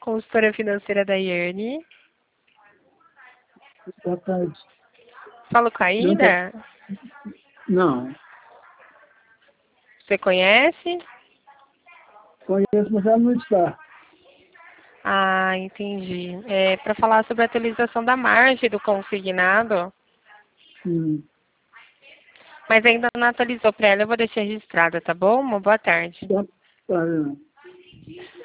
consultora financeira da Iane. Boa tarde. Falo com a Ida? Não. Você conhece? Conheço, mas ela não está. Ah, entendi. É para falar sobre a atualização da margem do consignado, mas ainda não atualizou para ela. Eu vou deixar registrada, tá bom? Uma boa tarde. Tá.